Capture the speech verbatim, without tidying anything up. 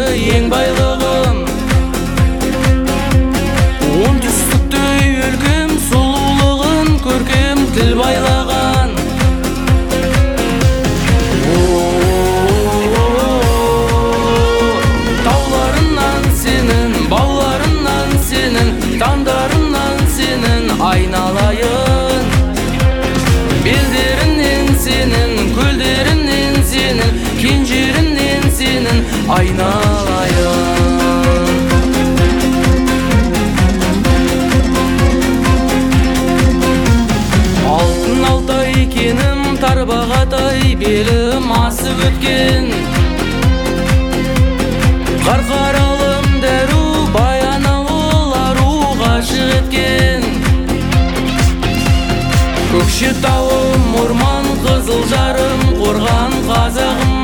ең байлығым. Оңтүстіктей өлкем сұлулығын көркем тіл байлаған. Тауларынан сенің, бауларынан сенің, таңдарынан сенің айналайын. Белдерінен сенің, көлдерінен сенің, кен жерінен сенің айналайын. Алтын алтай кенім, тарбағатай белім асып өткен. Қарқаралым дәру, Баянауыл ару ғашық еткен. Көкшетауым орман, қызыл жарым, қорған қазағым